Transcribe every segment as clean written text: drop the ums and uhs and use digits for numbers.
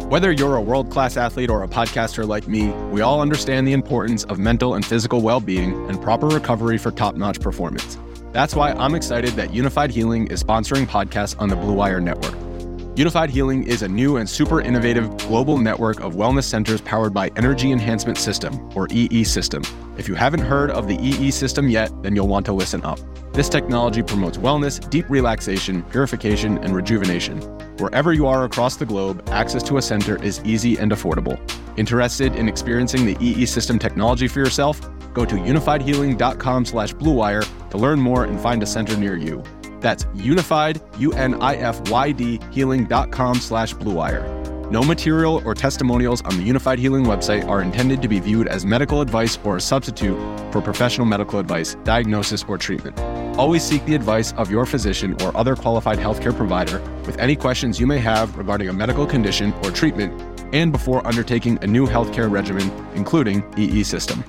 Whether you're a world-class athlete or a podcaster like me, we all understand the importance of mental and physical well-being and proper recovery for top-notch performance. That's why I'm excited that Unified Healing is sponsoring podcasts on the Blue Wire Network. Unified Healing is a new and super innovative global network of wellness centers powered by Energy Enhancement System, or EE System. If you haven't heard of the EE System yet, then you'll want to listen up. This technology promotes wellness, deep relaxation, purification, and rejuvenation. Wherever you are across the globe, access to a center is easy and affordable. Interested in experiencing the EE System technology for yourself? Go to unifiedhealing.com/bluewire to learn more and find a center near you. That's unified, UNIFYD, healing.com/bluewire. No material or testimonials on the Unified Healing website are intended to be viewed as medical advice or a substitute for professional medical advice, diagnosis, or treatment. Always seek the advice of your physician or other qualified healthcare provider with any questions you may have regarding a medical condition or treatment and before undertaking a new healthcare regimen, including EE System.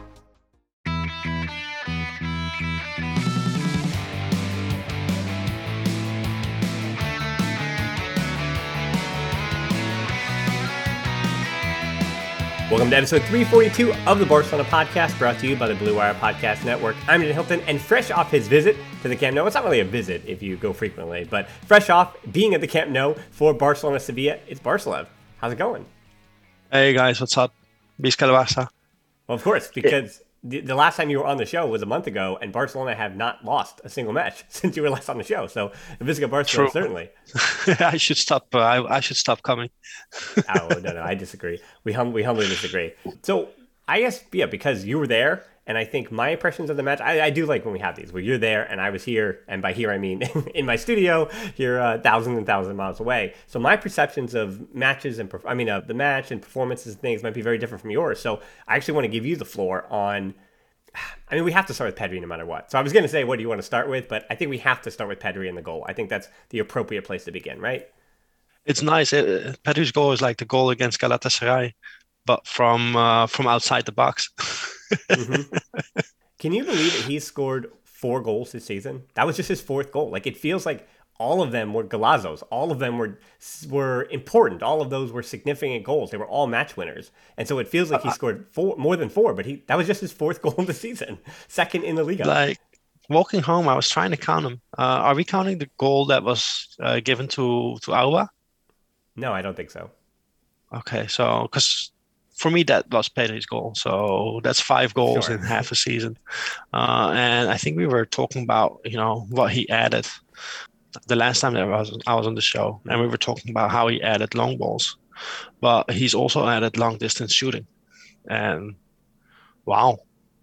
Welcome to episode 342 of the Barcelona Podcast, brought to you by the Blue Wire Podcast Network. I'm Dan Hilton, and fresh off his visit to the Camp Nou, it's not really a visit if you go frequently, but fresh off being at the Camp Nou for Barcelona Sevilla, it's Barcelev. How's it going? Hey guys, what's up? Visca el Barça. Well, of course, because the last time you were on the show was a month ago, and Barcelona have not lost a single match since you were last on the show. So, Visca Barcelona, certainly. I should stop. I should stop coming. Oh no, I disagree. We humbly disagree. So, I guess because you were there, and I think my impressions of the match, I do like when we have these where you're there and I was here, and by here I mean in my studio here, thousands and thousands of miles away. So my perceptions of matches and the match and performances and things might be very different from yours. So I actually want to give you the floor on. I mean, we have to start with Pedri no matter what. So I was going to say, what do you want to start with? But I think we have to start with Pedri in the goal. I think that's the appropriate place to begin, right? It's nice. Pedri's goal is like the goal against Galatasaray, but from outside the box. Mm-hmm. Can you believe that he scored 4 goals this season? That was just his 4th goal. Like, it feels like all of them were golazos. All of them were important. All of those were significant goals. They were all match winners. And so it feels like he scored more than 4, but that was just his 4th goal of the season. 2nd in the Liga. Like, walking home, I was trying to count them. Are we counting the goal that was given to Alba? No, I don't think so. Okay, so because for me that was Pedri's goal, so that's 5 goals in half a season. And I think we were talking about what he added the last time that I was on the show, and we were talking about how he added long balls, but he's also added long distance shooting, and wow,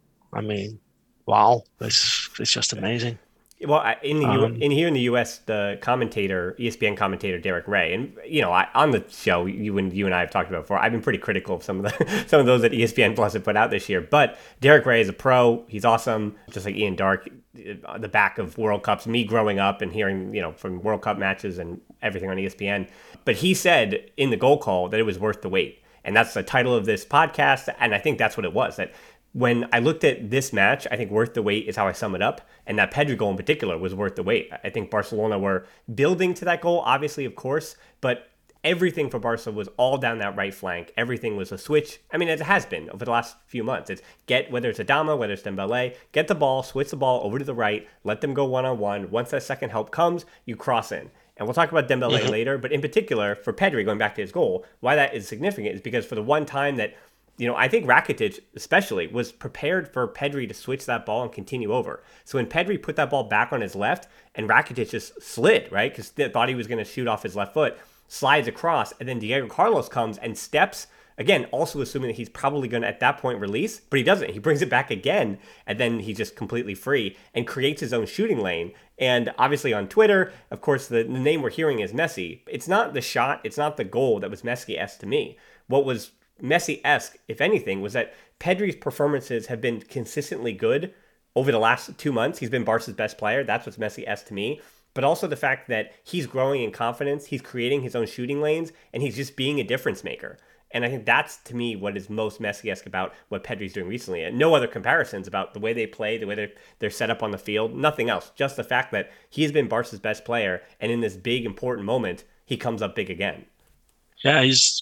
it's just amazing. Well, in here in the U.S., the ESPN commentator Derek Ray, and on the show, you and I have talked about before. I've been pretty critical of some of those that ESPN Plus have put out this year. But Derek Ray is a pro. He's awesome, just like Ian Darke, the back of World Cups. Me growing up and hearing from World Cup matches and everything on ESPN. But he said in the goal call that it was worth the wait, and that's the title of this podcast. And I think that's what it was. That when I looked at this match, I think worth the wait is how I sum it up. And that Pedri goal in particular was worth the wait. I think Barcelona were building to that goal, obviously, of course, but everything for Barca was all down that right flank. Everything was a switch. I mean, as it has been over the last few months. It's whether it's Adama, whether it's Dembele, get the ball, switch the ball over to the right, let them go one-on-one. Once that second help comes, you cross in. And we'll talk about Dembele later, but in particular, for Pedri, going back to his goal, why that is significant is because for the one time that I think Rakitic especially was prepared for Pedri to switch that ball and continue over. So when Pedri put that ball back on his left and Rakitic just slid, right, because they thought he was going to shoot off his left foot, slides across, and then Diego Carlos comes and steps, again, also assuming that he's probably going to at that point release, but he doesn't. He brings it back again, and then he's just completely free and creates his own shooting lane. And obviously on Twitter, of course, the name we're hearing is Messi. It's not the shot, it's not the goal that was Messi-esque to me. What was Messi-esque, if anything, was that Pedri's performances have been consistently good over the last 2 months. He's been Barca's best player. That's what's Messi-esque to me. But also the fact that he's growing in confidence, he's creating his own shooting lanes, and he's just being a difference maker. And I think that's, to me, what is most Messi-esque about what Pedri's doing recently. And no other comparisons about the way they play, the way they're set up on the field, nothing else. Just the fact that he's been Barca's best player, and in this big, important moment, he comes up big again. Yeah, he's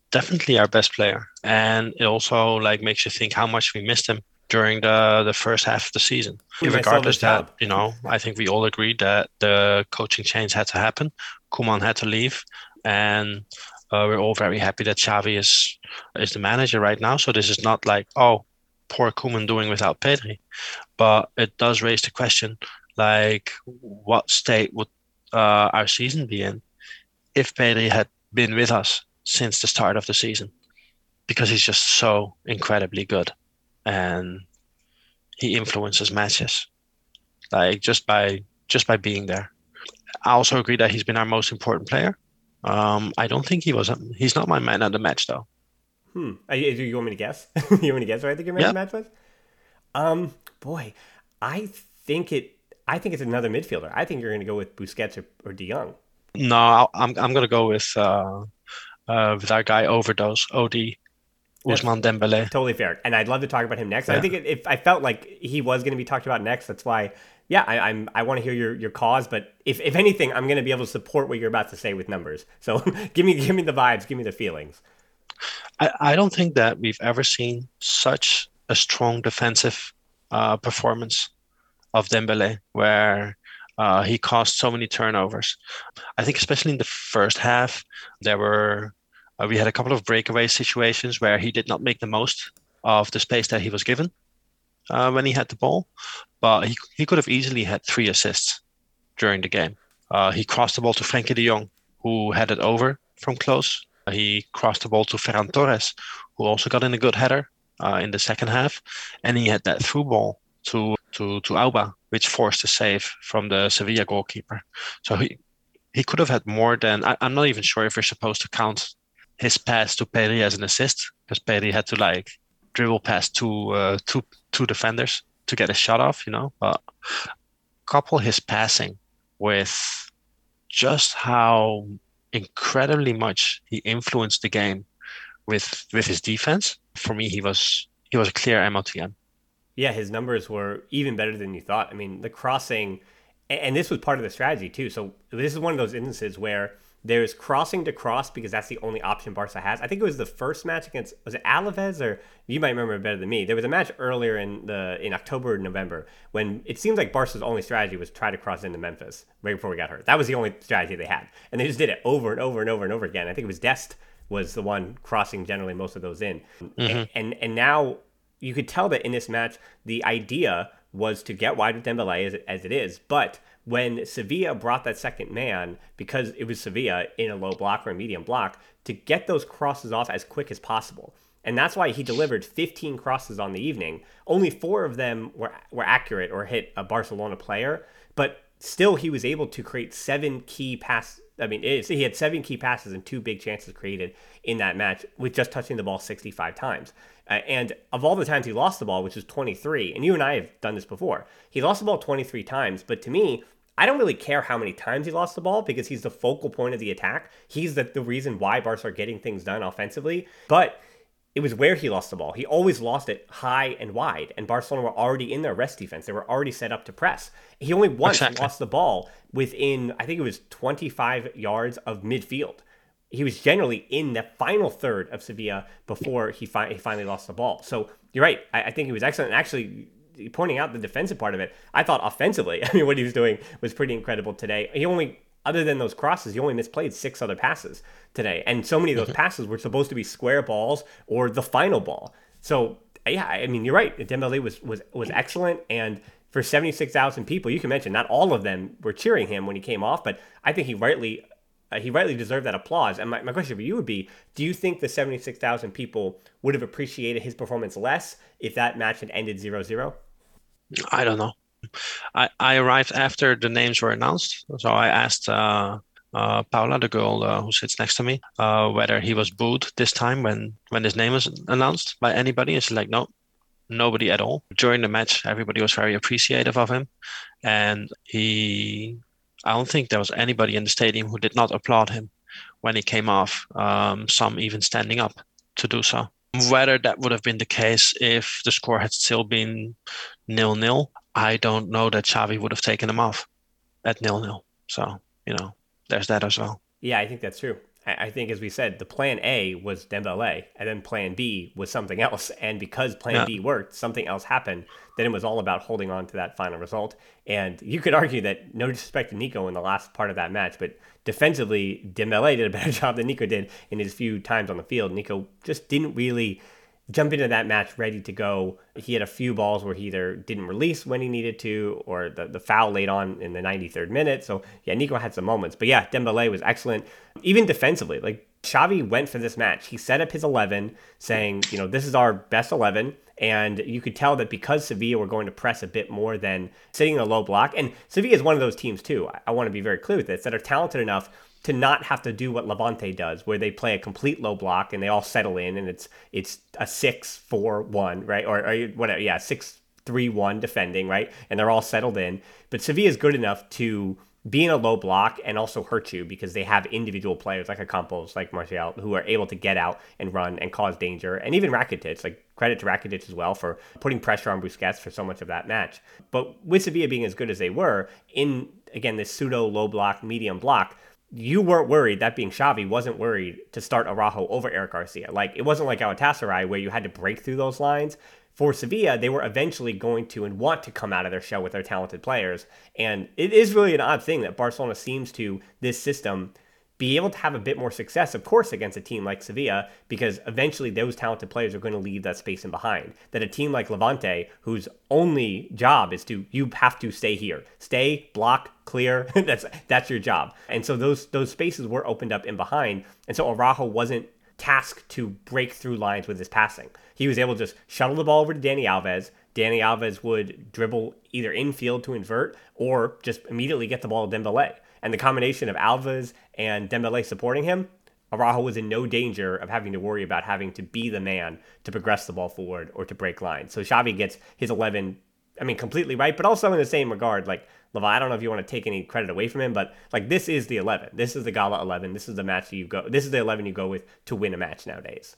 definitely our best player. And it also like makes you think how much we missed him during the first half of the season. Regardless that, I think we all agreed that the coaching change had to happen. Koeman had to leave. And we're all very happy that Xavi is the manager right now. So this is not like, oh, poor Koeman doing without Pedri. But it does raise the question, like, what state would our season be in if Pedri had been with us since the start of the season? Because he's just so incredibly good and he influences matches, like just by being there. I also agree that he's been our most important player. I don't think he's not my man of the match though. Do you want me to guess? You want me to guess what I think your man of the match was? Boy, I think it's another midfielder. I think you're going to go with Busquets or De Jong. No, I'm going to go with our guy Overdose, OD. Ousmane Dembélé. Totally fair. And I'd love to talk about him next. Yeah. I think if I felt like he was going to be talked about next, that's why, I want to hear your cause. But if anything, I'm going to be able to support what you're about to say with numbers. So give me the vibes, give me the feelings. I don't think that we've ever seen such a strong defensive performance of Dembélé, where he caused so many turnovers. I think especially in the first half, we had a couple of breakaway situations where he did not make the most of the space that he was given when he had the ball. But he could have easily had 3 assists during the game. He crossed the ball to Frenkie de Jong, who had it over from close. He crossed the ball to Ferran Torres, who also got in a good header in the second half. And he had that through ball to Auba, which forced a save from the Sevilla goalkeeper. So he could have had more than... I'm not even sure if we're supposed to count his pass to Pedri as an assist, because Pedri had to dribble past two defenders to get a shot off, but couple his passing with just how incredibly much he influenced the game with his defense. For me, he was a clear MOTM. Yeah, his numbers were even better than you thought. I mean, the crossing, and this was part of the strategy too. So this is one of those instances where there's crossing to cross because that's the only option Barca has. I think it was the first match against, was it Alaves, or you might remember it better than me. There was a match earlier in October or November when it seemed like Barca's only strategy was try to cross into Memphis right before we got hurt. That was the only strategy they had. And they just did it over and over and over and over again. I think it was Dest was the one crossing generally most of those in. Mm-hmm. And now you could tell that in this match, the idea was to get wide with Dembélé as it is, but when Sevilla brought that second man, because it was Sevilla in a low block or a medium block, to get those crosses off as quick as possible. And that's why he delivered 15 crosses on the evening. Only 4 of them were accurate or hit a Barcelona player, but still he was able to create 7 key passes. I mean, he had 7 key passes and 2 big chances created in that match with just touching the ball 65 times. And of all the times he lost the ball, which is 23, and you and I have done this before, he lost the ball 23 times. But to me, I don't really care how many times he lost the ball because he's the focal point of the attack. He's the reason why Barca are getting things done offensively. But it was where he lost the ball. He always lost it high and wide, and Barcelona were already in their rest defense. They were already set up to press. He only once lost the ball within, I think it was 25 yards of midfield. He was generally in the final third of Sevilla before he finally lost the ball. So you're right. I think he was excellent. And actually, pointing out the defensive part of it, I thought offensively, I mean, what he was doing was pretty incredible today. He only, other than those crosses, he only misplayed 6 other passes today. And so many of those passes were supposed to be square balls or the final ball. So, yeah, I mean, you're right. Dembélé was excellent. And for 76,000 people, you can mention not all of them were cheering him when he came off, but I think he rightly deserved that applause. And my question for you would be, do you think the 76,000 people would have appreciated his performance less if that match had ended 0-0? I don't know. I arrived after the names were announced. So I asked Paula, the girl who sits next to me, whether he was booed this time when his name was announced by anybody. And she's like, no, nobody at all. During the match, everybody was very appreciative of him. And I don't think there was anybody in the stadium who did not applaud him when he came off, some even standing up to do so. Whether that would have been the case if the score had still been 0-0, I don't know that Xavi would have taken him off at 0-0. So, there's that as well. Yeah, I think that's true. I think, as we said, the plan A was Dembele, and then plan B was something else. And because plan B worked, something else happened. Then it was all about holding on to that final result. And you could argue that, no disrespect to Nico in the last part of that match, but defensively, Dembele did a better job than Nico did in his few times on the field. Nico just didn't really jump into that match ready to go. He had a few balls where he either didn't release when he needed to, or the foul late on in the 93rd minute. So yeah, Nico had some moments. But yeah, Dembele was excellent. Even defensively, like Xavi went for this match. He set up his 11 saying, this is our best 11. And you could tell that because Sevilla were going to press a bit more than sitting in a low block. And Sevilla is one of those teams too, I want to be very clear with this, that are talented enough to not have to do what Levante does, where they play a complete low block and they all settle in, and it's a 6-4-1, right? Or whatever, 6-3-1 defending, right? And they're all settled in. But Sevilla is good enough to be in a low block and also hurt you because they have individual players like Ocampos, like Martial, who are able to get out and run and cause danger. And even Rakitic, like credit to Rakitic as well for putting pressure on Busquets for so much of that match. But with Sevilla being as good as they were in, again, this pseudo low block, medium block, you weren't worried, that being Xavi, wasn't worried to start Araujo over Eric Garcia. Like, it wasn't like Galatasaray where you had to break through those lines. For Sevilla, they were eventually going to and want to come out of their shell with their talented players. And it is really an odd thing that Barcelona seems to, this system, be able to have a bit more success, of course, against a team like Sevilla, because eventually those talented players are going to leave that space in behind. That a team like Levante, whose only job is you have to stay here. Stay, block, clear. That's your job. And so those spaces were opened up in behind. And so Araujo wasn't tasked to break through lines with his passing. He was able to just shuttle the ball over to Dani Alves. Dani Alves would dribble either infield to invert or just immediately get the ball to Dembele. And the combination of Alves and Dembele supporting him, Araujo was in no danger of having to worry about having to be the man to progress the ball forward or to break lines. So Xavi gets his 11, completely right, but also in the same regard, like, Levi, I don't know if you want to take any credit away from him, but like, this is the 11. This is the Gala 11. This is the match this is the 11 you go with to win a match nowadays.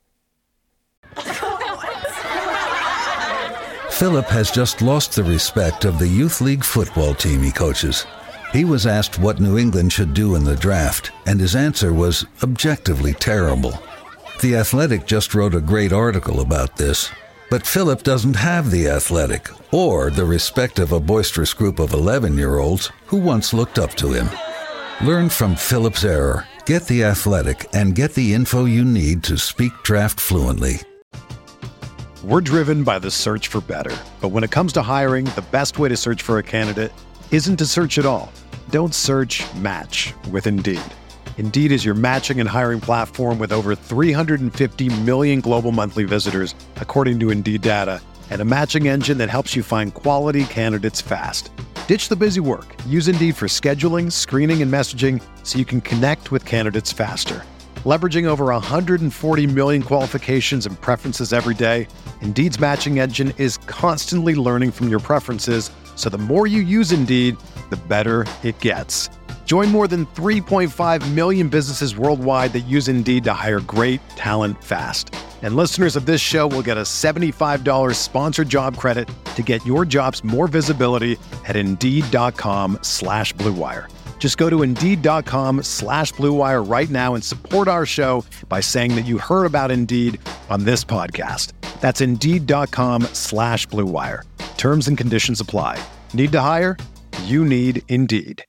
Philip has just lost the respect of the youth league football team he coaches. He was asked what New England should do in the draft, and his answer was objectively terrible. The Athletic just wrote a great article about this. But Philip doesn't have The Athletic or the respect of a boisterous group of 11-year-olds who once looked up to him. Learn from Philip's error, get The Athletic, and get the info you need to speak draft fluently. We're driven by the search for better. But when it comes to hiring, the best way to search for a candidate isn't to search at all. Don't search, match with Indeed. Indeed is your matching and hiring platform with over 350 million global monthly visitors, according to Indeed data, and a matching engine that helps you find quality candidates fast. Ditch the busy work. Use Indeed for scheduling, screening, and messaging so you can connect with candidates faster. Leveraging over 140 million qualifications and preferences every day, Indeed's matching engine is constantly learning from your preferences, so the more you use Indeed, the better it gets. Join more than 3.5 million businesses worldwide that use Indeed to hire great talent fast. And listeners of this show will get a $75 sponsored job credit to get your jobs more visibility at Indeed.com/Blue Wire. Just go to Indeed.com/Blue Wire right now and support our show by saying that you heard about Indeed on this podcast. That's Indeed.com/Blue Wire. Terms and conditions apply. Need to hire? You need Indeed.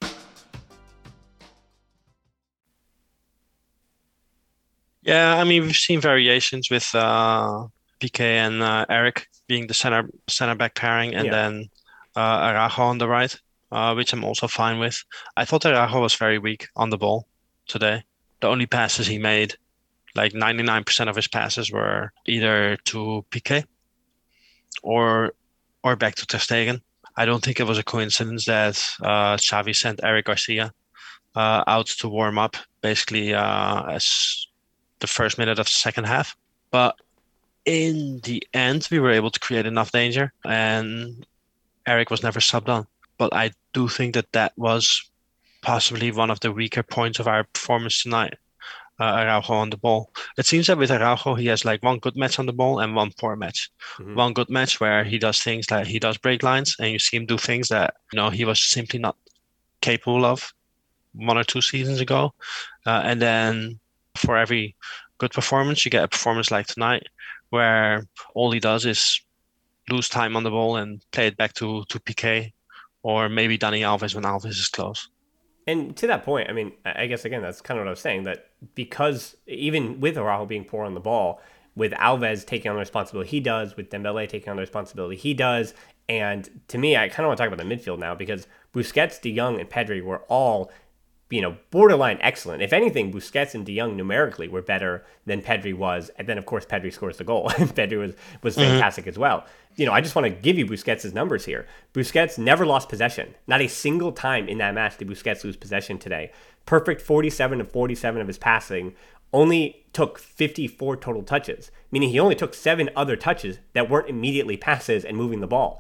Yeah, we've seen variations with Piqué and Eric being the center back pairing, and then Araujo on the right, which I'm also fine with. I thought Araujo was very weak on the ball today. The only passes he made, like 99% of his passes, were either to Piqué or back to Ter Stegen. I don't think it was a coincidence that Xavi sent Eric Garcia out to warm up, basically as the first minute of the second half. But in the end, we were able to create enough danger, and Eric was never subbed on. But I do think that was possibly one of the weaker points of our performance tonight. Araujo on the ball. It seems that with Araujo, he has like one good match on the ball and one poor match. Mm-hmm. One good match where he does things like he does break lines, and you see him do things that he was simply not capable of. 1 or 2 seasons ago. And then for every good performance, you get a performance like tonight, where all he does is lose time on the ball and play it back to PK, or maybe Dani Alves when Alves is close. And to that point, I mean, I guess, again, that's kind of what I was saying, that because even with Araujo being poor on the ball, with Alves taking on the responsibility he does, with Dembele taking on the responsibility he does, and to me, I kind of want to talk about the midfield now, because Busquets, De Jong, and Pedri were all, borderline excellent. If anything, Busquets and De Jong numerically were better than Pedri was. And then, of course, Pedri scores the goal. And Pedri was fantastic as well. I just want to give you Busquets' numbers here. Busquets never lost possession. Not a single time in that match did Busquets lose possession today. Perfect 47 of 47 of his passing. Only took 54 total touches, meaning he only took 7 other touches that weren't immediately passes and moving the ball.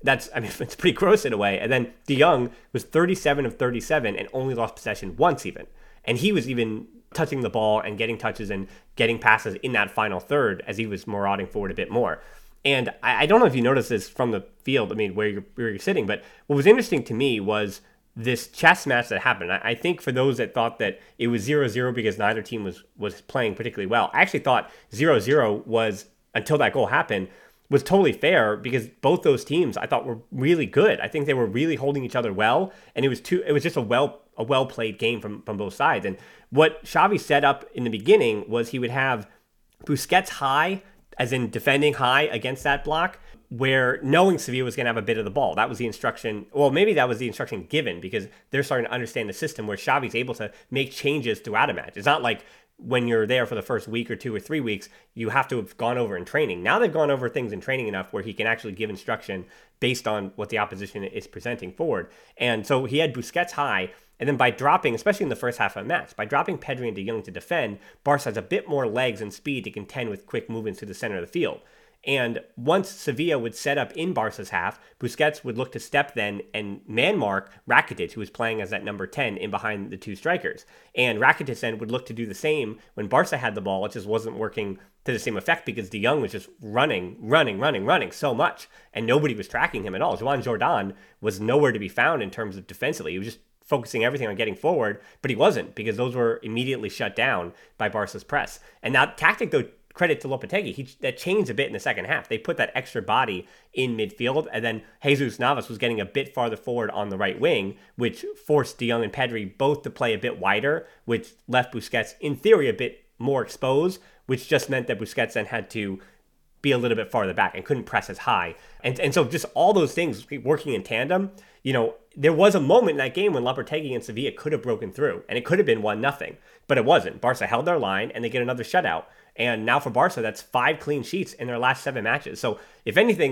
It's pretty gross in a way. And then De Jong was 37 of 37 and only lost possession once even. And he was even touching the ball and getting touches and getting passes in that final third as he was marauding forward a bit more. And I don't know if you noticed this from the field, where you're sitting, but what was interesting to me was this chess match that happened. I think for those that thought that it was 0-0 because neither team was playing particularly well, I actually thought 0-0 was, until that goal happened, was totally fair, because both those teams I thought were really good. I think they were really holding each other well, and it was just a well played game from both sides. And what Xavi set up in the beginning was he would have Busquets high, as in defending high against that block, where knowing Sevilla was going to have a bit of the ball. That was the instruction. Well, maybe that was the instruction given, because they're starting to understand the system where Xavi's able to make changes throughout a match. It's not like when you're there for the first week or 2 or 3 weeks, you have to have gone over in training. Now they've gone over things in training enough where he can actually give instruction based on what the opposition is presenting forward. And so he had Busquets high, and then by dropping, especially in the first half of the match, by dropping Pedri and De Jong to defend, Barca has a bit more legs and speed to contend with quick movements to the center of the field. And once Sevilla would set up in Barca's half, Busquets would look to step then and man mark Rakitic, who was playing as that number 10 in behind the two strikers. And Rakitic then would look to do the same when Barca had the ball. It just wasn't working to the same effect because De Jong was just running so much, and nobody was tracking him at all. Joan Jordan was nowhere to be found in terms of defensively. He was just focusing everything on getting forward, but he wasn't, because those were immediately shut down by Barca's press. And that tactic, though, credit to Lopetegui, that changed a bit in the second half. They put that extra body in midfield, and then Jesus Navas was getting a bit farther forward on the right wing, which forced De Jong and Pedri both to play a bit wider, which left Busquets, in theory, a bit more exposed, which just meant that Busquets then had to be a little bit farther back and couldn't press as high. And so just all those things working in tandem, there was a moment in that game when Lopetegui and Sevilla could have broken through, and it could have been 1-0, but it wasn't. Barca held their line, and they get another shutout. And now for Barca, that's 5 clean sheets in their last 7 matches. So if anything,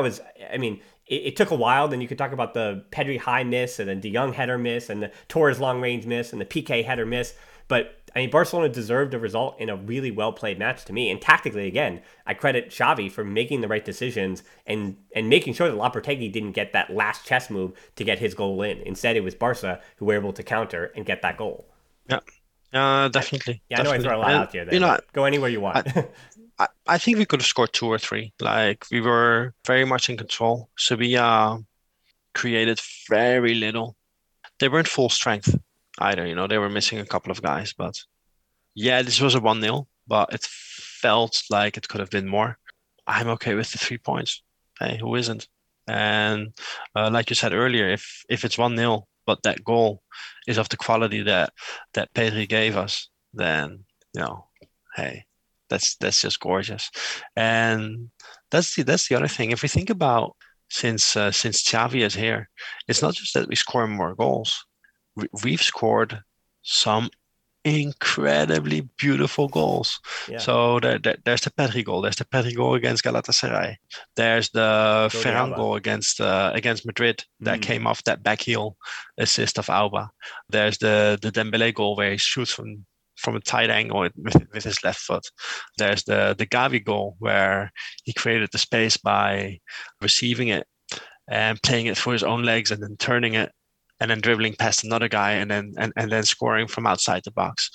it took a while. Then you could talk about the Pedri high miss, and then De Jong header miss, and the Torres long range miss, and the PK header miss. But Barcelona deserved a result in a really well played match to me. And tactically, again, I credit Xavi for making the right decisions and making sure that Lopetegui didn't get that last chess move to get his goal in. Instead, it was Barca who were able to counter and get that goal. Yeah. Definitely. Yeah, definitely. I know I throw a lot out there. Go anywhere you want. I think we could have scored 2 or 3. Like, we were very much in control. Sevilla created very little. They weren't full strength either. They were missing a couple of guys. But yeah, this was a 1-0, but it felt like it could have been more. I'm okay with the 3 points. Hey, who isn't? And like you said earlier, if it's 1-0, but that goal is of the quality that Pedri gave us, then hey, that's just gorgeous. And that's the other thing. If we think about since Xavi is here, it's not just that we score more goals. We've scored some incredibly beautiful goals. Yeah. So there's the Pedri goal. There's the Pedri goal against Galatasaray. There's the Ferran goal against Madrid that came off that back heel assist of Alba. There's the Dembele goal where he shoots from a tight angle with his left foot. There's the Gavi goal where he created the space by receiving it and playing it through his own legs and then turning it, and then dribbling past another guy, and then scoring from outside the box.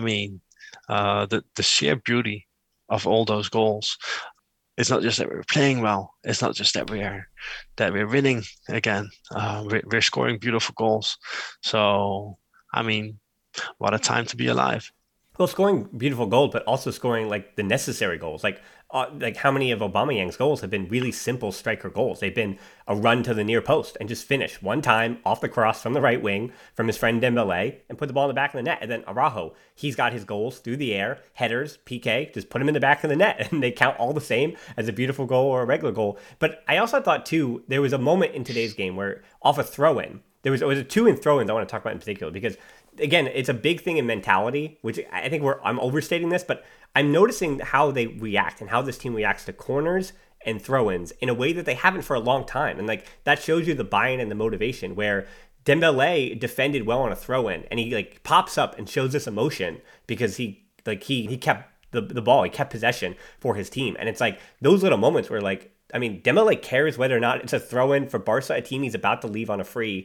The sheer beauty of all those goals. It's not just that we're playing well. It's not just that we're winning again. We're scoring beautiful goals. So I mean, what a time to be alive. Well, scoring beautiful goals, but also scoring like the necessary goals. Like how many of Aubameyang's goals have been really simple striker goals? They've been a run to the near post and just finish one time off the cross from the right wing from his friend Dembele and put the ball in the back of the net. And then Araujo, he's got his goals through the air, headers, PK, just put him in the back of the net, and they count all the same as a beautiful goal or a regular goal. But I also thought too, there was a moment in today's game where off a throw-in, it was a two in throw-ins I want to talk about in particular because again, it's a big thing in mentality, which I think I'm overstating this, but I'm noticing how they react and how this team reacts to corners and throw-ins in a way that they haven't for a long time. And like that shows you the buy-in and the motivation where Dembele defended well on a throw-in and he like pops up and shows this emotion because he kept the ball, he kept possession for his team. And it's like those little moments where like, I mean, Dembele cares whether or not it's a throw-in for Barca, a team he's about to leave on a free,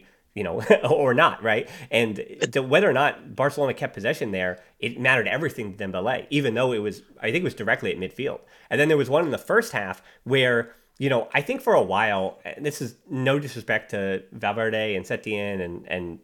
or not, right? And whether or not Barcelona kept possession there, it mattered everything to Dembele, even though I think it was directly at midfield. And then there was one in the first half where, I think for a while, and this is no disrespect to Valverde and Setien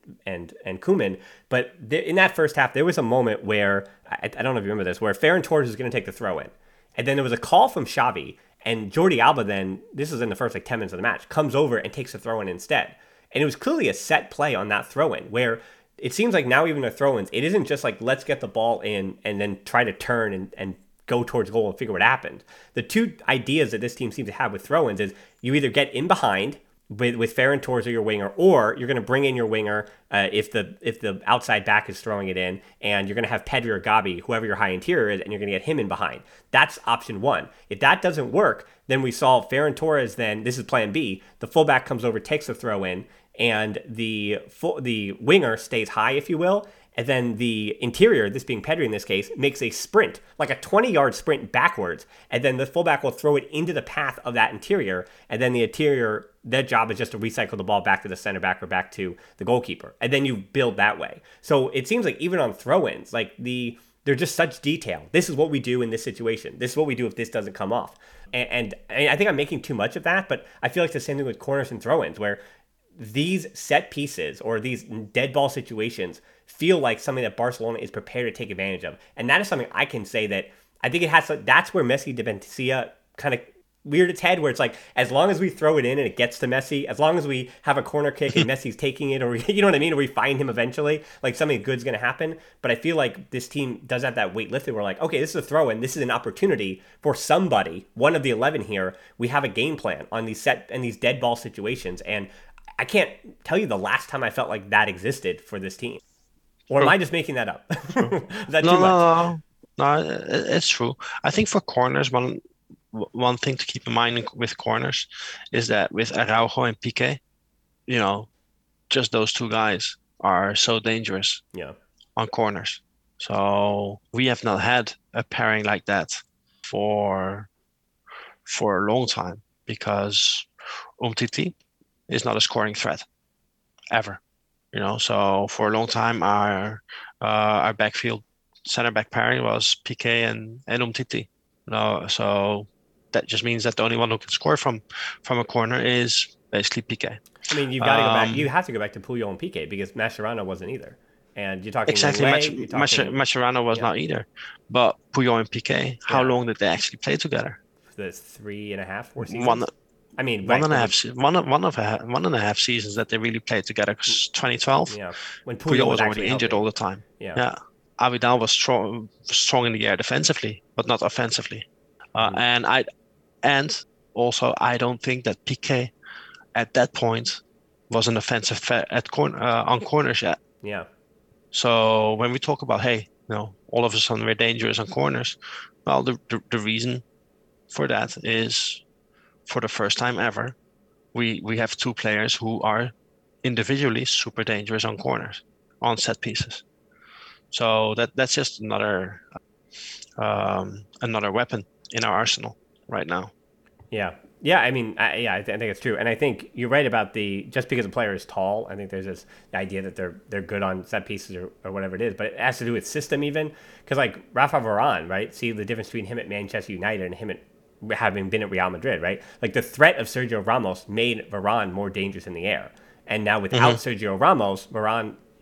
and Koeman, but in that first half, there was a moment where, I don't know if you remember this, where Ferran Torres was going to take the throw in. And then there was a call from Xavi, and Jordi Alba then, this was in the first 10 minutes of the match, comes over and takes the throw in instead. And it was clearly a set play on that throw-in where it seems like now even the throw-ins, it isn't just like, let's get the ball in and then try to turn and go towards goal and figure what happened. The two ideas that this team seems to have with throw-ins is you either get in behind with Ferran Torres or your winger, or you're going to bring in your winger if the outside back is throwing it in, and you're going to have Pedri or Gabi, whoever your high interior is, and you're going to get him in behind. That's option one. If that doesn't work, then we saw Ferran Torres, then this is plan B. The fullback comes over, takes the throw in, and the winger stays high, if you will, and then the interior, this being Pedri in this case, makes a sprint, like a 20-yard sprint backwards, and then the fullback will throw it into the path of that interior, and then the interior, their job is just to recycle the ball back to the center back or back to the goalkeeper, and then you build that way. So it seems like even on throw-ins, like they're just such detail. This is what we do in this situation. This is what we do if this doesn't come off. And I think I'm making too much of that, but I feel like the same thing with corners and throw-ins, where these set pieces or these dead ball situations feel like something that Barcelona is prepared to take advantage of. And that is something I can say that I think that's where Messi de Bencia kind of reared its head, where it's like, as long as we throw it in and it gets to Messi, as long as we have a corner kick and Messi's taking it, or you know what I mean, or we find him eventually, like something good's going to happen. But I feel like this team does have that weight lifted. We're like, okay, this is a throw in. This is an opportunity for somebody, one of the 11 here. We have a game plan on these set and these dead ball situations. And I can't tell you the last time I felt like that existed for this team. Or am I just making that up? Is that too much? No, it's true. I think for corners, one thing to keep in mind with corners is that with Araujo and Piqué, just those two guys are so dangerous on corners. So we have not had a pairing like that for a long time, because Umtiti is not a scoring threat ever. So for a long time, our backfield center back pairing was Piqué and Umtiti. So that just means that the only one who can score from a corner is basically Piqué. I mean, you've got to go back. You have to go back to Puyol and Piqué, because Mascherano wasn't either. And you're talking exactly. Mascherano was not either. But Puyol and Piqué, how long did they actually play together? The 3.5, 4 seasons. One and a half seasons that they really played together, because 2012, when Puyol was already injured all the time. Abidal was strong in the air defensively, but not offensively. And I don't think that Piqué at that point was an offensive threat on corners yet. Yeah. So when we talk about, all of a sudden we're dangerous on corners, well, the reason for that is, for the first time ever, we have two players who are individually super dangerous on corners, on set pieces. So that's just another weapon in our arsenal right now. Yeah. I mean, I think it's true, and I think you're right about just because a player is tall. I think there's this idea that they're good on set pieces or whatever it is, but it has to do with system even, because like Rafa Varane, right? See the difference between him at Manchester United and him at having been at Real Madrid, right? Like the threat of Sergio Ramos made Varane more dangerous in the air. And now without Sergio Ramos, Varane looks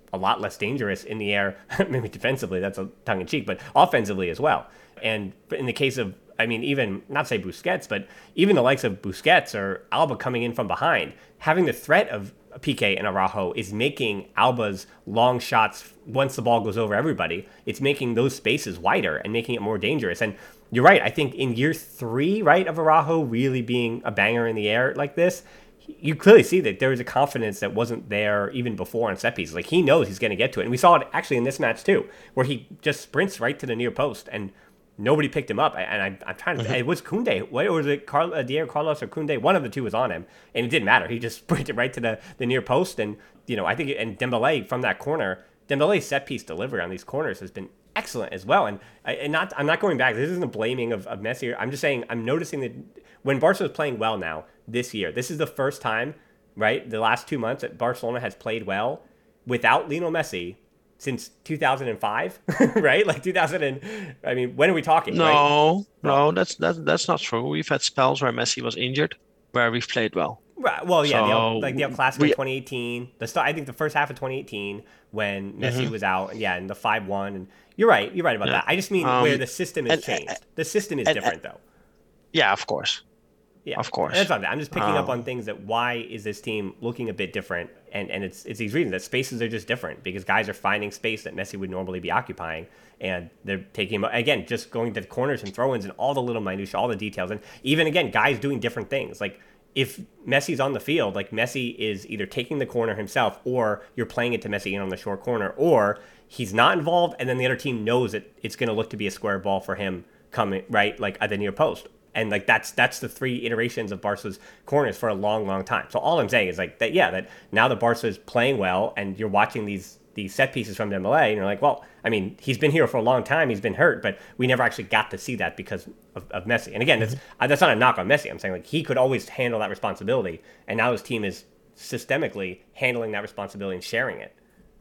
a lot less dangerous in the air. Maybe defensively, that's a tongue in cheek, but offensively as well. And in the case of, I mean, even not say Busquets, but even the likes of Busquets or Alba coming in from behind, having the threat of Piqué and Araujo is making Alba's long shots, once the ball goes over everybody, it's making those spaces wider and making it more dangerous. And you're right, I think in year 3, right, of Araujo really being a banger in the air like this, you clearly see that there was a confidence that wasn't there even before on set pieces. Like, he knows he's going to get to it. And we saw it actually in this match too, where he just sprints right to the near post and nobody picked him up. And I'm trying to, it was Koundé, or was it Diego Carlos or Koundé? One of the two was on him, and it didn't matter. He just sprinted right to the near post. And, you know, I think, and Dembélé from that corner, Dembélé's set piece delivery on these corners has been excellent as well. And I'm not going back. This isn't a blaming of Messi. I'm just saying, I'm noticing that when Barca is playing well now this year, this is the first time, right, the last 2 months that Barcelona has played well without Lionel Messi since 2005, right? Like 2000 and, I mean, when are we talking? No, that's not true. We've had spells where Messi was injured, where we've played well. Right. Well, yeah, So the El Clasico in 2018, I think the first half of 2018 when Messi was out, and the 5-1, and you're right about that. I just mean where the system has changed. The system is different though. Yeah, of course. Yeah, of course. And that's not that. I'm just picking up on things that why is this team looking a bit different, and it's these reasons that spaces are just different because guys are finding space that Messi would normally be occupying, and they're taking again just going to the corners and throw-ins and all the little minutia, all the details, and even again guys doing different things. Like if Messi's on the field, like Messi is either taking the corner himself, or you're playing it to Messi in on the short corner, or he's not involved, and then the other team knows that it's going to look to be a square ball for him coming right like at the near post. And like that's the 3 iterations of Barca's corners for a long, long time. So all I'm saying is like that, that now the Barca is playing well, and you're watching these set pieces from Dembélé, and you're like, well, I mean, he's been here for a long time, he's been hurt, but we never actually got to see that because of Messi. And again, that's not a knock on Messi. I'm saying like he could always handle that responsibility, and now his team is systemically handling that responsibility and sharing it.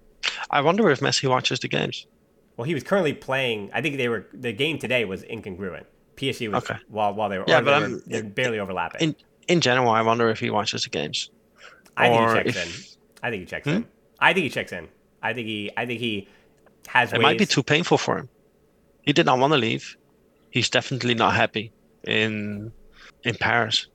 I wonder if Messi watches the games. Well, he was currently playing. I think the game today was incongruent. PSG was okay. while they were, they're barely overlapping. In general, I wonder if he watches the games. I think he checks in. I think he checks in. I think he checks in. I think he has. It might be too painful for him. He did not want to leave. He's definitely not happy in Paris.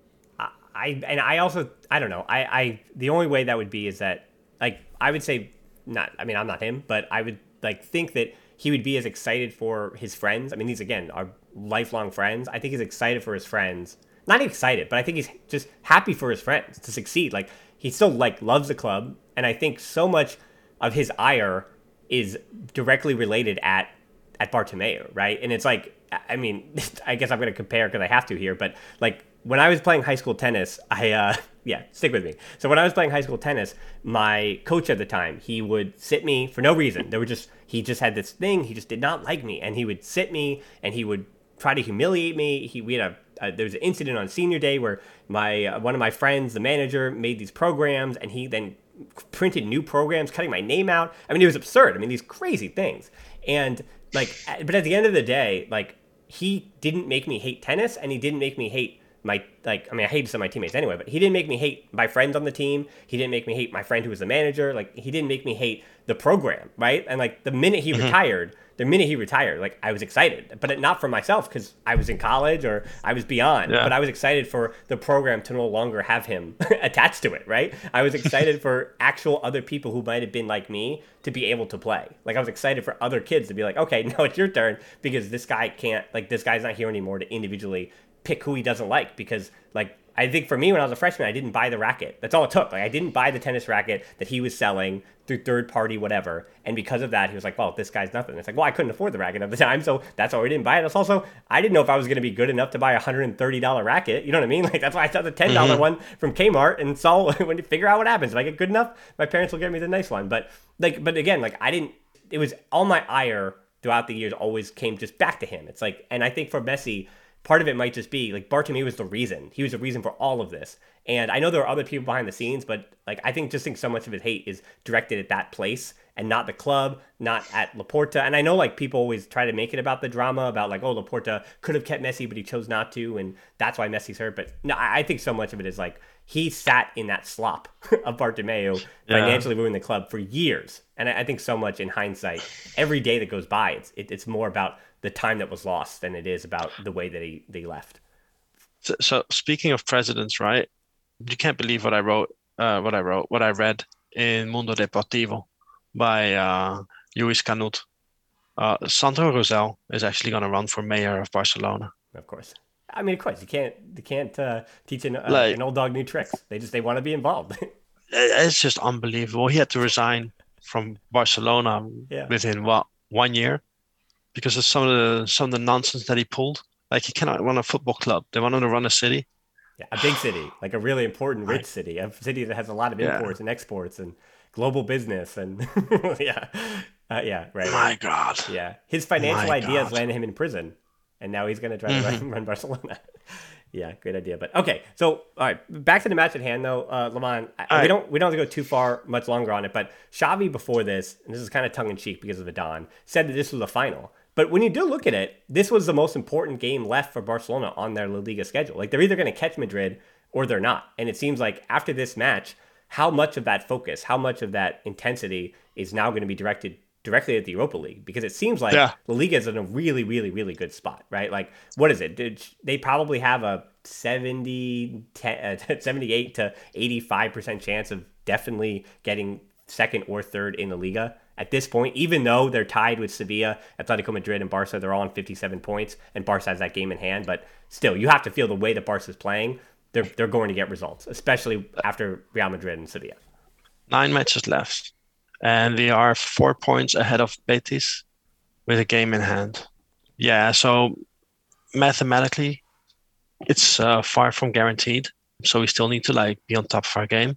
I also don't know. The only way that would be is that like I would say not. I mean, I'm not him, but I would like think that he would be as excited for his friends. I mean, these again are lifelong friends. I think he's excited for his friends. Not excited, but I think he's just happy for his friends to succeed. Like he still like loves the club, and I think so much of his ire is directly related at Bartomeu, right? And it's like, I mean, I guess I'm going to compare because I have to here, but like when I was playing high school tennis, stick with me. So when I was playing high school tennis, my coach at the time, he would sit me for no reason. He just had this thing. He just did not like me, and he would sit me and he would try to humiliate me. There was an incident on senior day where one of my friends, the manager, made these programs, and he then printed new programs, cutting my name out. I mean, it was absurd. I mean, these crazy things. And like, but at the end of the day, like he didn't make me hate tennis, and he didn't make me hate I hated some of my teammates anyway, but he didn't make me hate my friends on the team. He didn't make me hate my friend who was the manager. Like, he didn't make me hate the program, right? And like the minute he retired, like I was excited, but not for myself because I was in college or I was beyond, but I was excited for the program to no longer have him attached to it, right? I was excited for actual other people who might have been like me to be able to play. Like I was excited for other kids to be like, okay, now it's your turn because this guy's not here anymore to individually pick who he doesn't like, because like I think for me when I was a freshman, I didn't buy the racket. That's all it took. Like I didn't buy the tennis racket that he was selling through third party whatever, and because of that he was like, well, this guy's nothing. It's like, well, I couldn't afford the racket at the time, so that's why we didn't buy it. It's also I didn't know if I was going to be good enough to buy a $130 racket. You know what I mean? Like that's why I took the $10 one from Kmart and saw when you figure out what happens. If I get good enough, my parents will get me the nice one. But again, like I didn't. It was all my ire throughout the years always came just back to him. It's like, and I think for Messi, part of it might just be like Bartomeu was the reason. He was the reason for all of this. And I know there are other people behind the scenes, but like I think so much of his hate is directed at that place and not the club, not at Laporta. And I know like people always try to make it about the drama about like, oh, Laporta could have kept Messi, but he chose not to, and that's why Messi's hurt. But no, I think so much of it is like he sat in that slop of Bartomeu, financially ruined the club for years. And I think so much in hindsight, every day that goes by, it's more about the time that was lost than it is about the way that he left. So speaking of presidents, right? You can't believe what I read in Mundo Deportivo by Luis Canut. Sandro Rosell is actually going to run for mayor of Barcelona. Of course. I mean, of course, you can't teach an old dog new tricks. They want to be involved. It's just unbelievable. He had to resign from Barcelona within 1 year because of some of the nonsense that he pulled. Like, he cannot run a football club. They want him to run a city. Yeah, a big city, like a really important, rich city, a city that has a lot of imports and exports and global business and right. My God. Yeah, his financial ideas landed him in prison, and now he's going to try to run Barcelona. Yeah, great idea. But okay, so all right, back to the match at hand, though, Lamont. We don't have to go too much longer on it. But Xavi before this, and this is kind of tongue in cheek because of Adán, said that this was a final. But when you do look at it, this was the most important game left for Barcelona on their La Liga schedule. Like, they're either going to catch Madrid or they're not. And it seems like after this match, how much of that focus, how much of that intensity is now going to be directed directly at the Europa League? Because it seems like La Liga is in a really, really, really good spot, right? Like, what is it? They probably have a 78 to 85% chance of definitely getting second or third in the Liga at this point, even though they're tied with Sevilla, Atletico Madrid, and Barca. They're all on 57 points, and Barca has that game in hand. But still, you have to feel the way that Barca's playing, they're going to get results, especially after Real Madrid and Sevilla. 9 matches left, and they are 4 points ahead of Betis with a game in hand. Yeah, so mathematically, it's far from guaranteed. So we still need to be on top of our game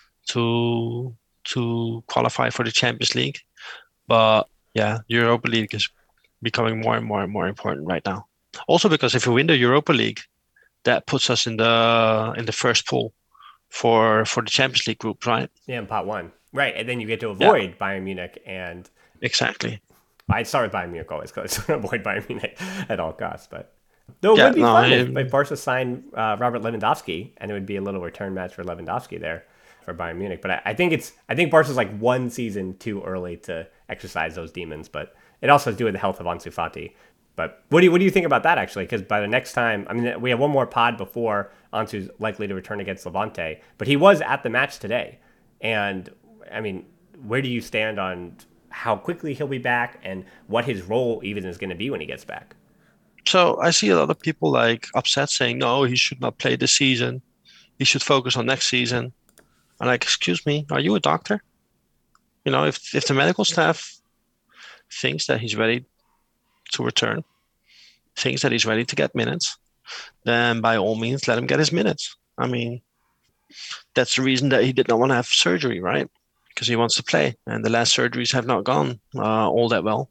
to qualify for the Champions League. But yeah, Europa League is becoming more and more and more important right now. Also because if we win the Europa League, that puts us in the first pool for the Champions League group, right? Yeah, in pot 1. Right, and then you get to avoid Bayern Munich and... Exactly. I'd start with Bayern Munich always because I avoid Bayern Munich at all costs, but... Though it would be fun if Barca signed Robert Lewandowski, and it would be a little return match for Lewandowski there for Bayern Munich. But I think Barca's like one season too early to exercise those demons. But it also has to do with the health of Ansu Fati. But what do you think about that actually? Because by the next time, I mean, we have one more pod before Ansu's likely to return against Levante, but he was at the match today. And I mean, where do you stand on how quickly he'll be back and what his role even is going to be when he gets back? So I see a lot of people upset saying, no, he should not play this season. He should focus on next season. I'm like, excuse me, are you a doctor? You know, if the medical staff thinks that he's ready to return, thinks that he's ready to get minutes, then by all means, let him get his minutes. I mean, that's the reason that he did not want to have surgery, right? Because he wants to play. And the last surgeries have not gone all that well.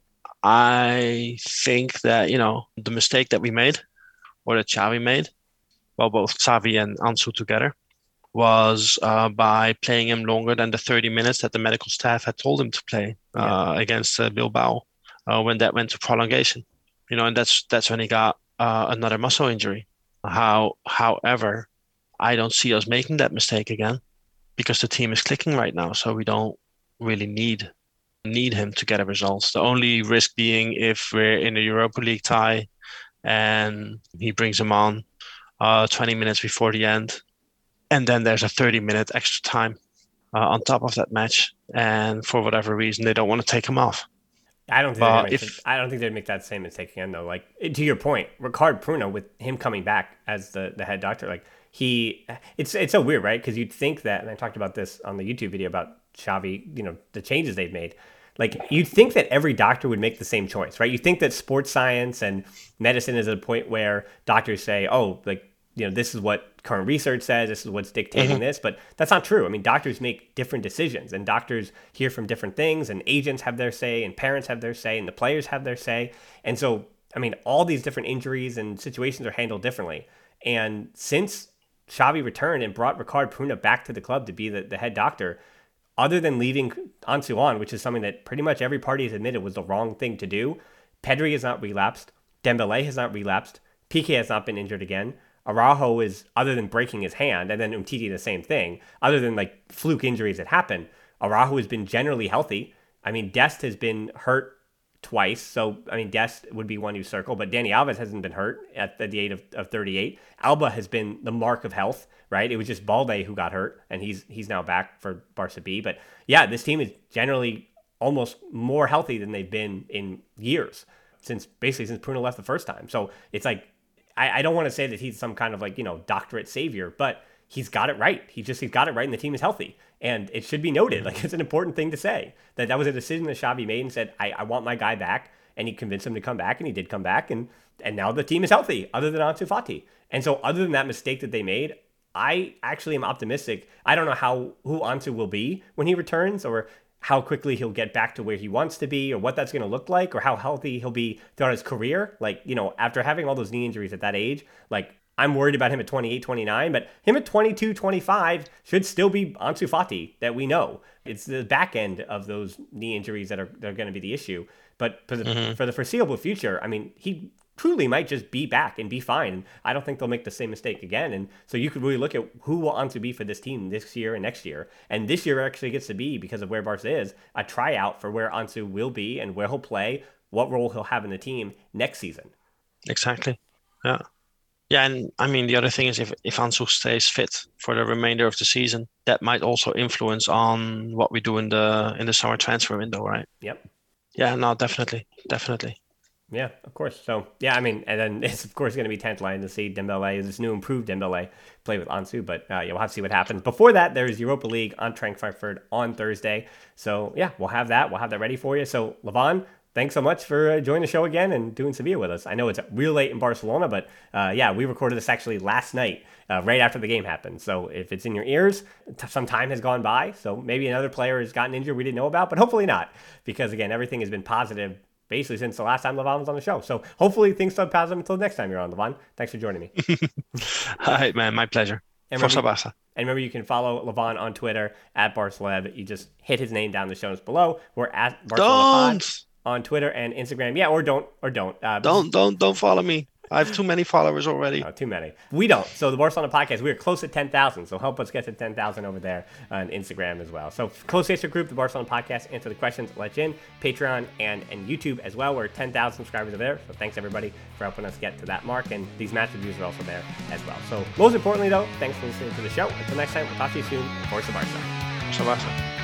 I think that, the mistake that we made, or that Xavi made, well, both Xavi and Ansu together, was by playing him longer than the 30 minutes that the medical staff had told him to play against Bilbao when that went to prolongation. And that's when he got another muscle injury. However, I don't see us making that mistake again because the team is clicking right now, so we don't really need him to get a result. The only risk being if we're in a Europa League tie and he brings him on 20 minutes before the end, and then there's a 30-minute extra time on top of that match, and for whatever reason they don't want to take him off. I don't think they'd make that same mistake again, though. Like, to your point, Ricard Pruno, with him coming back as the head doctor, it's so weird, right? Because you'd think that, and I talked about this on the YouTube video about Xavi, the changes they've made. Like, you'd think that every doctor would make the same choice, right? You think that sports science and medicine is at a point where doctors say, this is what current research says, this is what's dictating this, but that's not true. I mean, doctors make different decisions, and doctors hear from different things, and agents have their say, and parents have their say, and the players have their say. And so I mean, all these different injuries and situations are handled differently. And since Xavi returned and brought Ricard Pruna back to the club to be the head doctor, other than leaving Ansu on, which is something that pretty much every party has admitted was the wrong thing to do, Pedri has not relapsed. Dembele has not relapsed. Piqué has not been injured again. Araujo is, other than breaking his hand, and then Umtiti the same thing, other than like fluke injuries that happen, Araujo has been generally healthy. I mean, Dest has been hurt twice. So, I mean, Dest would be one you circle, but Dani Alves hasn't been hurt at the age of 38. Alba has been the mark of health, right? It was just Balde who got hurt, and he's now back for Barca B. But yeah, this team is generally almost more healthy than they've been in years, since Pruna left the first time. So it's like, I don't want to say that he's some kind of like, doctorate savior, but he's got it right. He's got it right, and the team is healthy. And it should be noted, like, it's an important thing to say, that was a decision that Xavi made and said, I want my guy back, and he convinced him to come back, and he did come back, and now the team is healthy, other than Ansu Fati. And so other than that mistake that they made, I actually am optimistic. I don't know who Ansu will be when he returns, or how quickly he'll get back to where he wants to be, or what that's going to look like, or how healthy he'll be throughout his career. Like, after having all those knee injuries at that age, like, I'm worried about him at 28, 29, but him at 22, 25 should still be Ansu Fati that we know. It's the back end of those knee injuries that are going to be the issue. But for the foreseeable future, I mean, he truly might just be back and be fine. I don't think they'll make the same mistake again. And so you could really look at who will Ansu be for this team this year and next year. And this year actually gets to be, because of where Barca is, a tryout for where Ansu will be and where he'll play, what role he'll have in the team next season. Exactly. Yeah. Yeah, and I mean, the other thing is if Ansu stays fit for the remainder of the season, that might also influence on what we do in the summer transfer window, right? Yep. Yeah, no, definitely. Yeah, of course. So, yeah, I mean, and then it's, of course, going to be tantalizing to see Dembele, this new improved Dembele, play with Ansu, but we'll have to see what happens. Before that, there's Europa League on Eintracht Frankfurt on Thursday. So, yeah, we'll have that ready for you. So, Levon, thanks so much for joining the show again and doing Sevilla with us. I know it's real late in Barcelona, but we recorded this actually last night, right after the game happened. So if it's in your ears, some time has gone by. So maybe another player has gotten injured we didn't know about, but hopefully not. Because again, everything has been positive basically since the last time Levon was on the show. So hopefully things stay positive until the next time you're on, Levon. Thanks for joining me. All right, man. My pleasure. And remember, you can follow Levon on Twitter at BarceLev. You just hit his name down in the show notes below. We're at Barcelona Pod on Twitter and Instagram. Yeah, or don't. Don't follow me. I have too many followers already. Too many. We don't. So the Barcelona Podcast, we're close to 10,000. So help us get to 10,000 over there on Instagram as well. So close Facebook group, the Barcelona Podcast, answer the questions, let you in. Patreon and YouTube as well. We're 10,000 subscribers are there. So thanks everybody for helping us get to that mark. And these match reviews are also there as well. So most importantly though, thanks for listening to the show. Until next time, we'll talk to you soon. Forza Barca. Forza Barca.